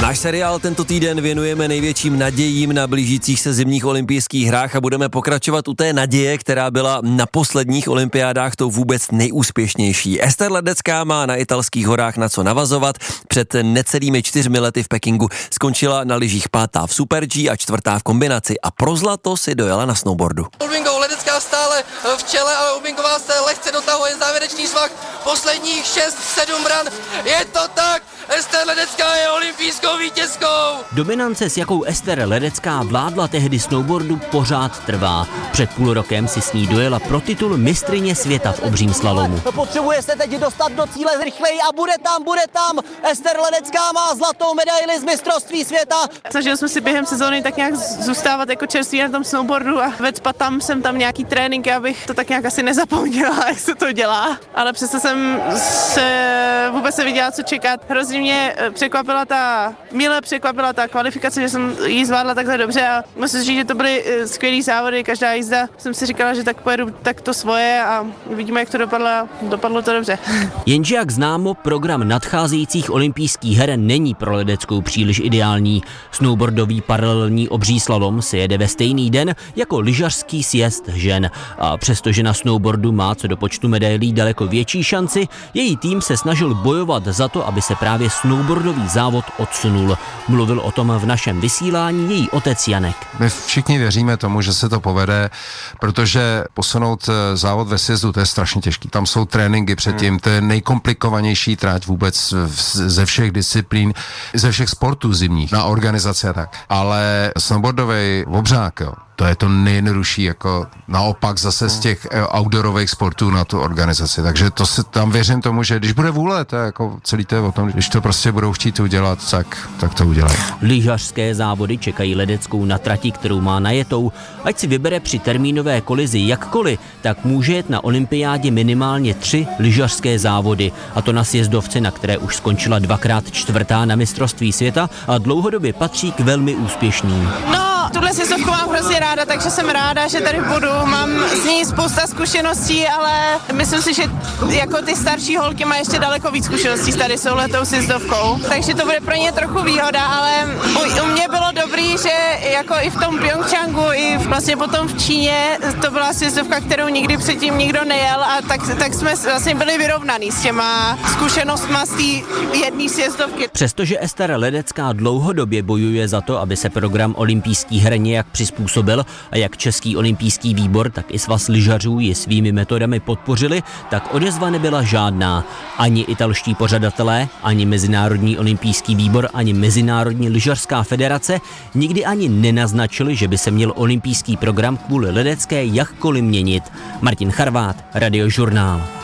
Náš seriál tento týden věnujeme největším nadějím na blížících se zimních olympijských hrách a budeme pokračovat u té naděje, která byla na posledních olympiádách tou vůbec nejúspěšnější. Ester Ledecká má na italských horách na co navazovat. Před necelými 4 lety v Pekingu skončila na lyžích 5. v Super G a 4. v kombinaci a pro zlato si dojela na snowboardu. Ulbinkou Ledecká stále v čele, ale Ulbinková se lehce dotahuje závěrečný svah posledních 6-7 ran. Je to tak! Ester Ledecká je olympijskou vítězkou! Dominance, s jakou Ester Ledecká vládla tehdy snowboardu, pořád trvá. Před půl rokem si s ní dojela pro titul mistryně světa v obřím slalomu. Potřebuje se teď dostat do cíle rychleji a bude tam. Ester Ledecká má zlatou medaili z mistrovství světa. Snažili jsme si během sezóny tak nějak zůstávat jako čerství na tom snowboardu a jsem tam nějaký trénink, abych to tak nějak asi nezapomněla, jak se to dělá. Ale přesto jsem se vůbec nevěděla, co čekat. Hrozně mě mile překvapila ta kvalifikace, že jsem ji zvládla takhle dobře a musím říct, že to byly skvělý závody, každá jízda jsem si říkala, že tak pojedu tak to svoje a uvidíme, jak to dopadlo to dobře. Jenže jak známo, program nadcházejících olympijských her není pro Ledeckou příliš ideální. Snowboardový paralelní obří slalom se jede ve stejný den jako lyžařský sjezd žen. A přestože na snowboardu má co do počtu medailí daleko větší šanci, její tým se snažil bojovat za to, aby se právě snowboardový závod odsunul. Mluvil o tom v našem vysílání její otec Janek. My všichni věříme tomu, že se to povede, protože posunout závod ve sjezdu, to je strašně těžký. Tam jsou tréninky předtím, to je nejkomplikovanější trať vůbec ze všech disciplín, ze všech sportů zimních, na organizaci a tak. Ale snowboardový obřák, jo, to je to nejjednodušší, jako naopak zase z těch outdoorových sportů na tu organizaci. Takže to se tam věřím tomu, že když bude vůle, to je jako celý to je o tom, když to prostě budou chtít udělat, tak to udělají. Lyžařské závody čekají Ledeckou na trati, kterou má najetou. Ať si vybere při termínové kolizi jakkoliv, tak může jet na olympiádě minimálně 3 lyžařské závody. A to na sjezdovce, na které už skončila 2krát 4. na mistrovství světa a dlouhodobě patří k velmi úspěšným. Tuhle sjezdovku mám hrozně ráda, takže jsem ráda, že tady budu. Mám z ní spousta zkušeností, ale myslím si, že jako ty starší holky mají ještě daleko víc zkušeností tady s touhletou sjezdovkou. Takže to bude pro ně trochu výhoda, ale u mě bylo dobrý, že jako i v tom Pyeongchangu, i vlastně potom v Číně, to byla sjezdovka, kterou nikdy předtím nikdo nejel a tak jsme vlastně byli vyrovnaný s těma zkušenostma z té jedné sjezdovky. Přestože Ester Ledecká dlouhodobě bojuje za to, aby se program olympijských her nějak přizpůsobil a jak Český olympijský výbor, tak i svaz lyžařů ji svými metodami podpořili, tak odezva nebyla žádná. Ani italští pořadatelé, ani Mezinárodní olympijský výbor, ani Mezinárodní lyžařská federace nikdy ani nenaznačili, že by se měl olympijský program kvůli Ledecké jakkoliv měnit. Martin Charvát, Radiožurnál.